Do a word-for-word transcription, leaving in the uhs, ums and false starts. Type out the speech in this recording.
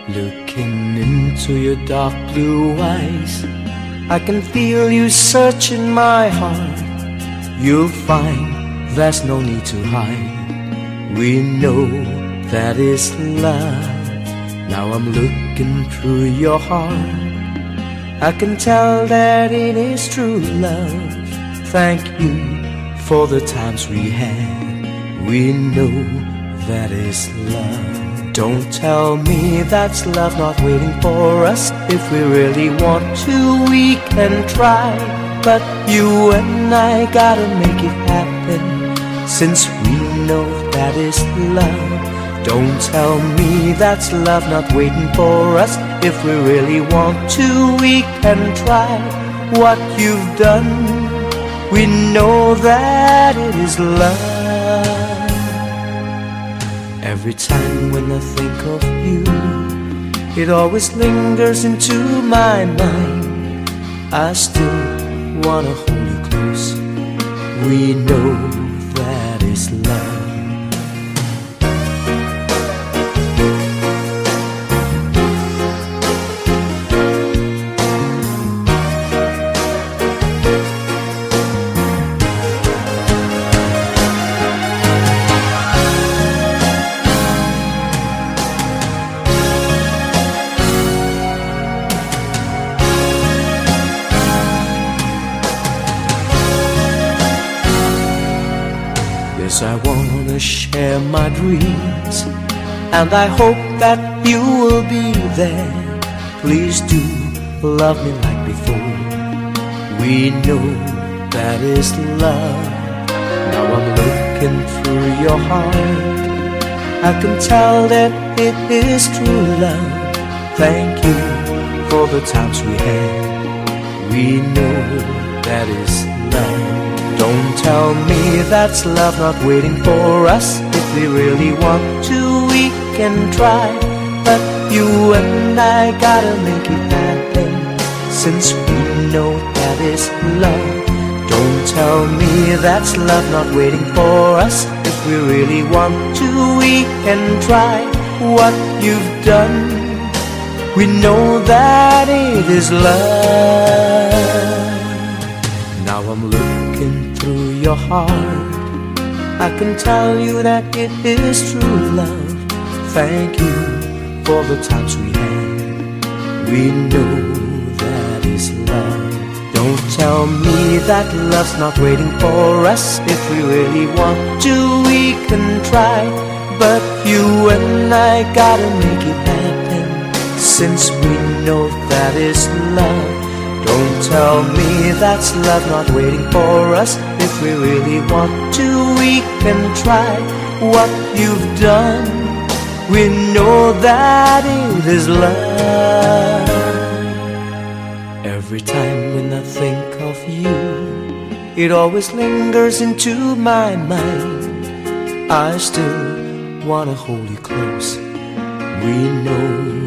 Looking into your dark blue eyes, I can feel you searching my heart. You'll find there's no need to hide. We know that is love. Now I'm looking through your heart. I can tell that it is true love. Thank you for the times we had. We know that is love. Don't tell me that's love not waiting for us. If we really want to, we can try. But you and I gotta make it happen, since we know that is love. Don't tell me that's love not waiting for us. If we really want to, we can try. What you've done, we know that it is love. Every time when I think of you, it always lingers into my mind. I still wanna hold you close. We know that is love. Yes, I wanna share my dreams, and I hope that you will be there. Please do love me like before. We know that is love. Now I'm looking through your heart. I can tell that it is true love. Thank you for the times we had. We know that is love. Don't tell me that's love not waiting for us. If we really want to, we can try. But you and I gotta make it happen, since we know that is love. Don't tell me that's love not waiting for us. If we really want to, we can try. What you've done, we know that it is love. Now I'm looking through your heart. I can tell you that it is true love. Thank you for the times we had. We know that is love. Don't tell me that love's not waiting for us. If we really want to, we can try. But you and I gotta make it happen, since we know that is love. Don't tell me that's love not waiting for us. If we really want to, we can try. What you've done, we know that it is love. Every time when I think of you, it always lingers into my mind. I still wanna hold you close. We know